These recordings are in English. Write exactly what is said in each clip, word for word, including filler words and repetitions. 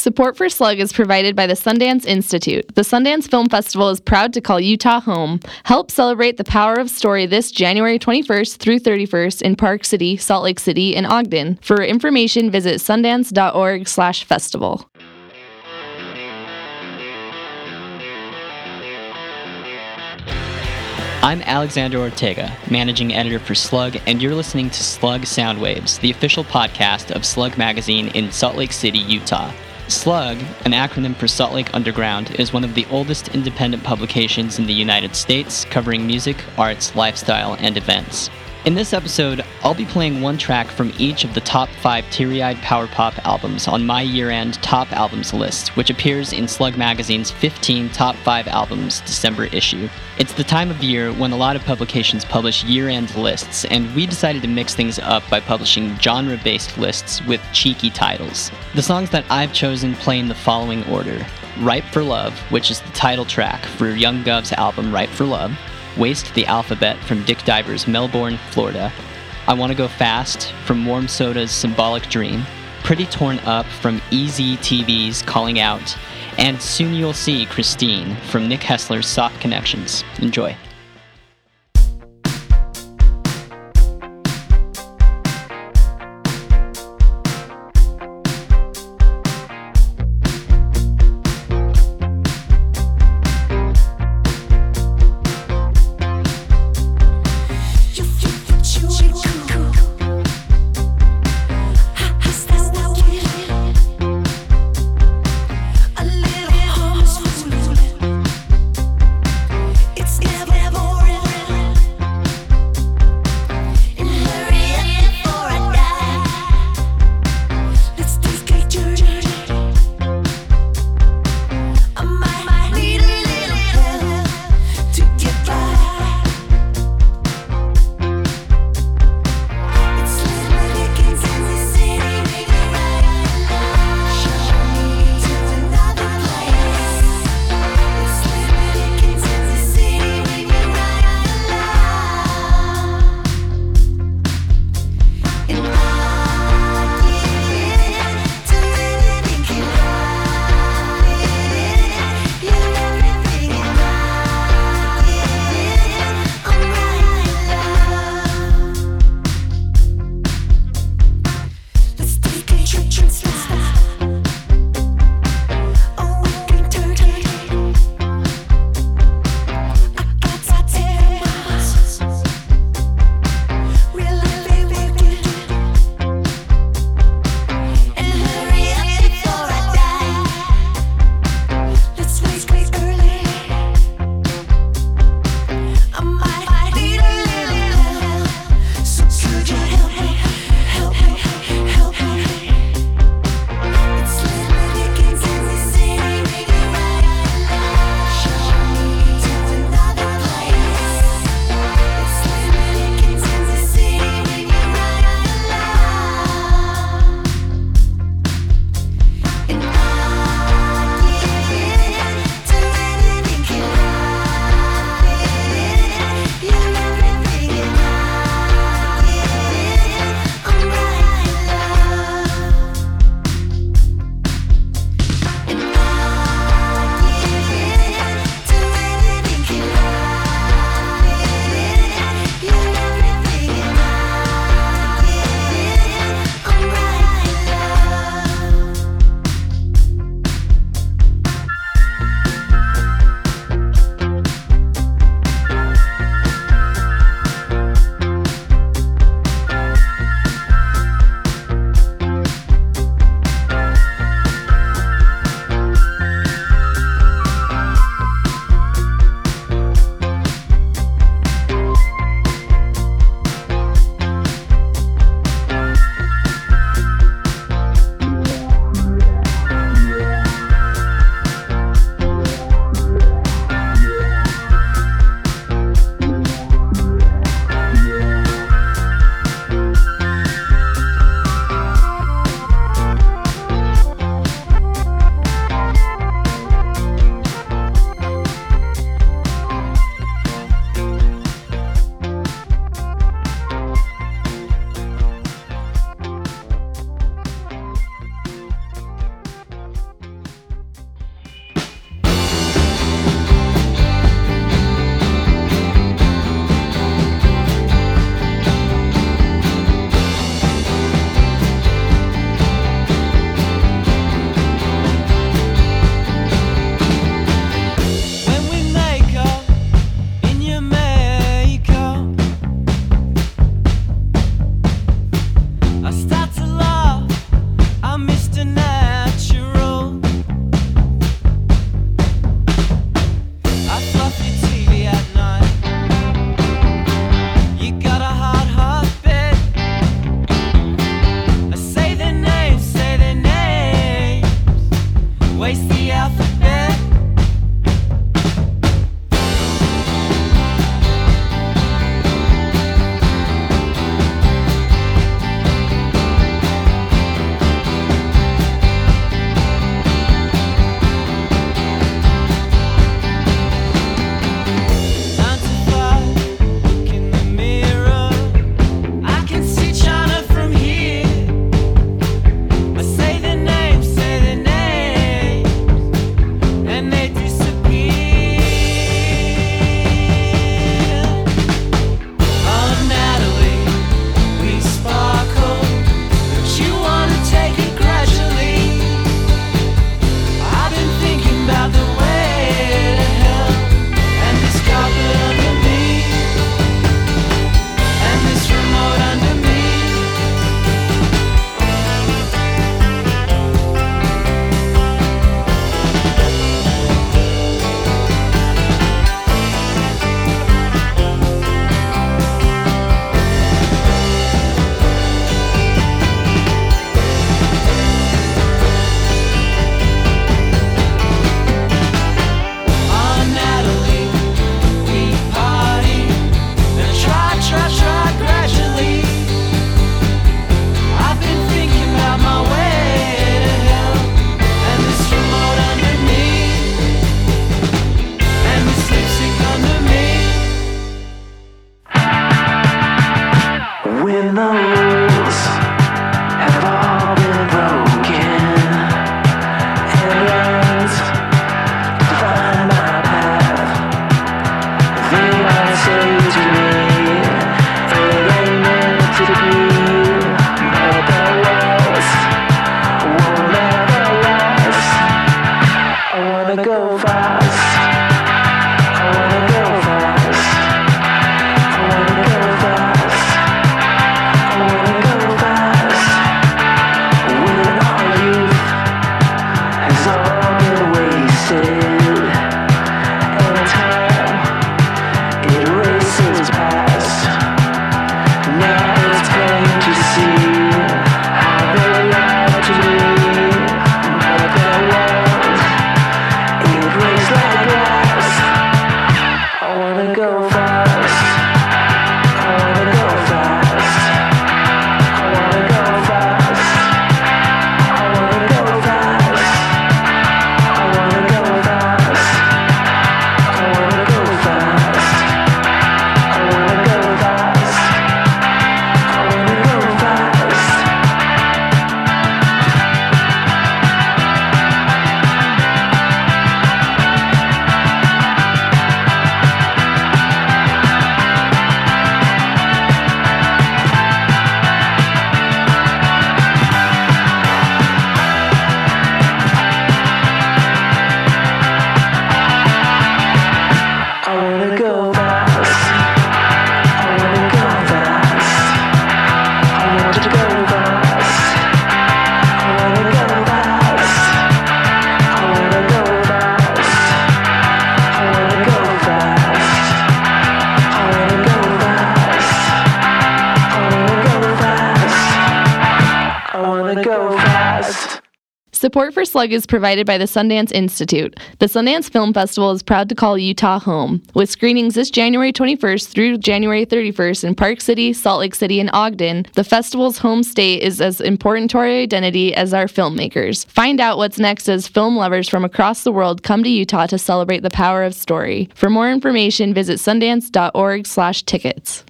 Support for Slug is provided by the Sundance Institute. The Sundance Film Festival is proud to call Utah home. Help celebrate the power of story this January twenty-first through thirty-first in Park City, Salt Lake City, and Ogden. For information, visit sundance.org slash festival. I'm Alexander Ortega, managing editor for Slug, and you're listening to Slug Soundwaves, the official podcast of Slug Magazine in Salt Lake City, Utah. Slug, an acronym for Salt Lake Underground, is one of the oldest independent publications in the United States, covering music, arts, lifestyle, and events. In this episode, I'll be playing one track from each of the top five Teary-Eyed Power Pop albums on my year-end Top Albums list, which appears in Slug Magazine's fifteen Top five Albums December issue. It's the time of year when a lot of publications publish year-end lists, and we decided to mix things up by publishing genre-based lists with cheeky titles. The songs that I've chosen play in the following order: Ripe for Love, which is the title track for Young Gov's album Ripe for Love; Waste the Alphabet from Dick Diver's Melbourne, Florida; I Wanna Go Fast from Warm Soda's Symbolic Dream; Pretty Torn Up from E Z T V's Calling Out; and Soon You'll See Christine from Nick Hessler's Soft Connections. Enjoy. It's never Support for Slug is provided by the Sundance Institute. The Sundance Film Festival is proud to call Utah home, with screenings this January twenty-first through January thirty-first in Park City, Salt Lake City, and Ogden. The festival's home state is as important to our identity as our filmmakers. Find out what's next as film lovers from across the world come to Utah to celebrate the power of story. For more information, visit sundance dot org slash tickets.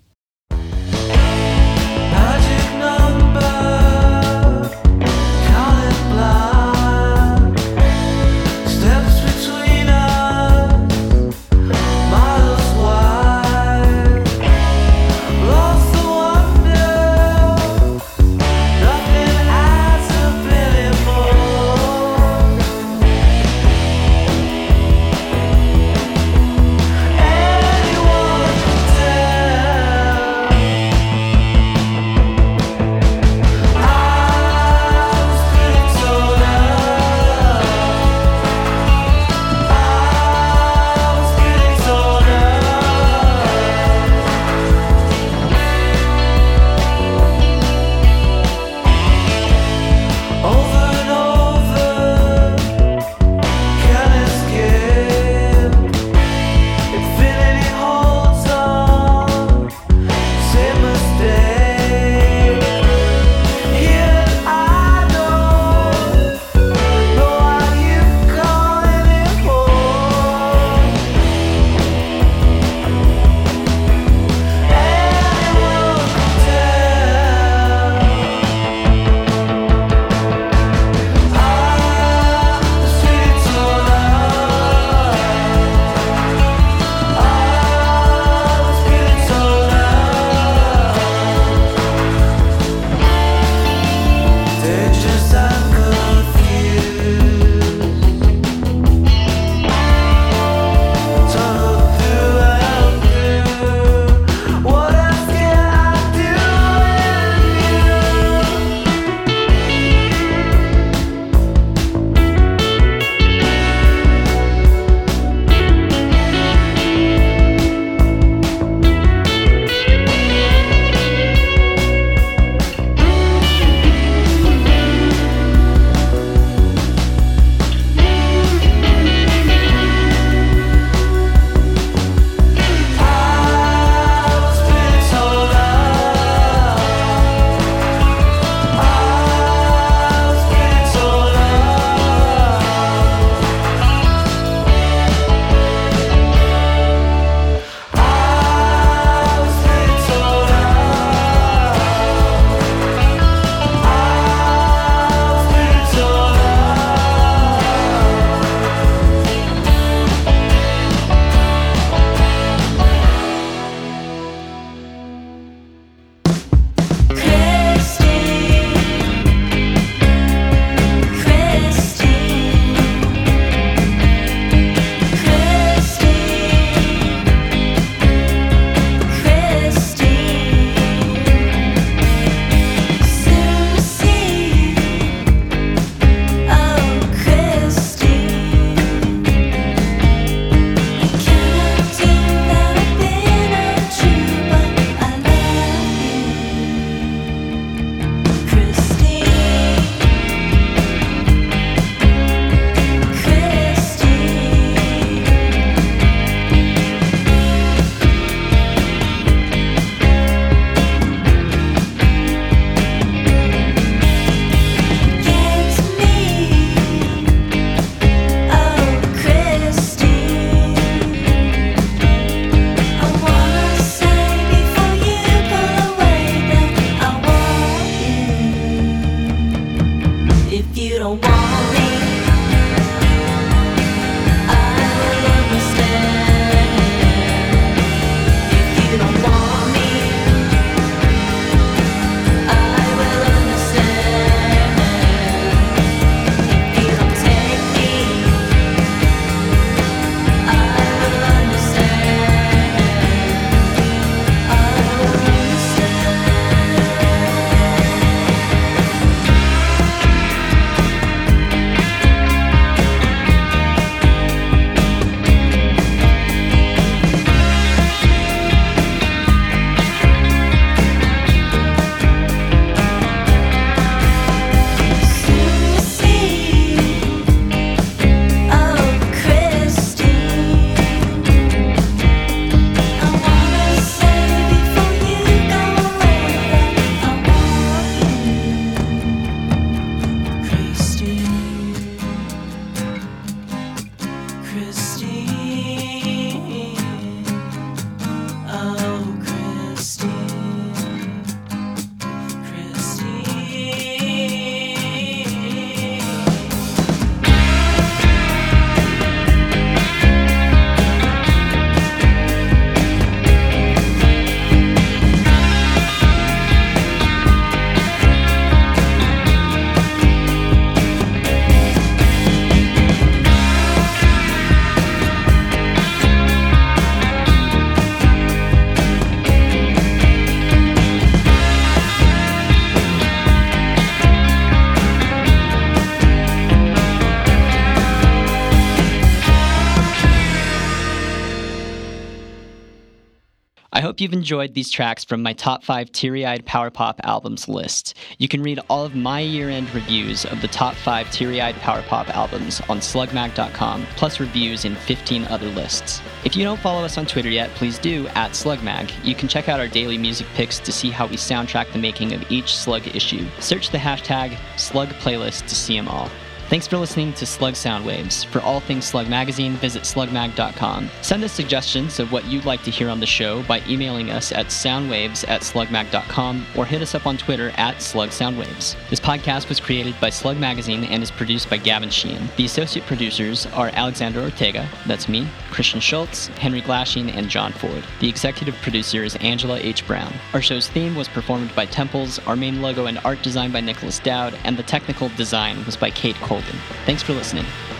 Anyone can tell hope you've enjoyed these tracks from my top five teary-eyed power pop albums list. You can read all of my year-end reviews of the top five teary-eyed power pop albums on slug mag dot com, plus reviews in fifteen other lists. If you don't follow us on Twitter yet, please do, at slugmag. You can check out our daily music picks to see how we soundtrack the making of each Slug issue. Search the hashtag Slug Playlist to see them all. Thanks for listening to Slug Soundwaves. For all things Slug Magazine, visit slug mag dot com. Send us suggestions of what you'd like to hear on the show by emailing us at soundwaves at slug mag dot com or hit us up on Twitter at Slug Soundwaves. This podcast was created by Slug Magazine and is produced by Gavin Sheehan. The associate producers are Alexander Ortega, that's me, Christian Schultz, Henry Glashing, and John Ford. The executive producer is Angela H. Brown. Our show's theme was performed by Temples, our main logo and art design by Nicholas Dowd, and the technical design was by Kate Colgan. Thanks for listening.